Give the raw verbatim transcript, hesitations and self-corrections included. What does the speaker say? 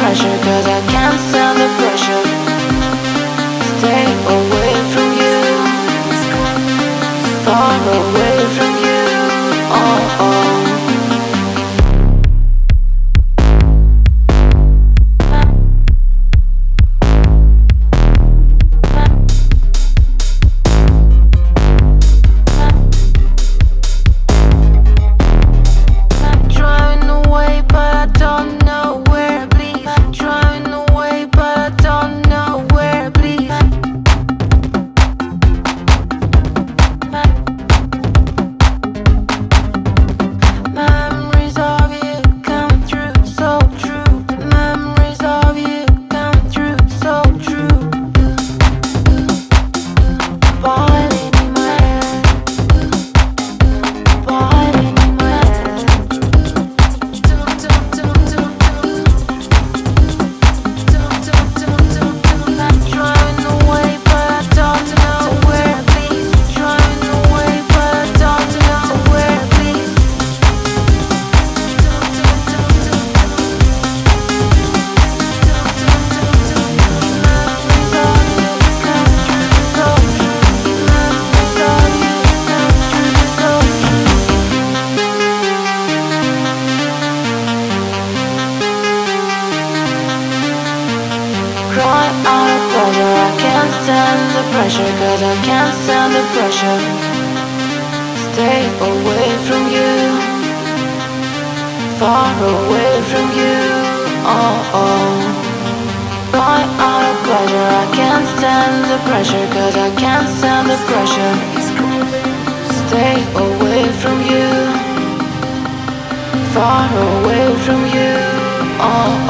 pressure, cause I can't stand the pressure. Stay away from you, far away from you. Oh, oh. Pressure, cause I can't stand the pressure. Stay away from you, far away from you. Oh, oh. Cry out of pleasure, I can't stand the pressure, cause I can't stand the pressure. Stay away from you, far away from you. Oh,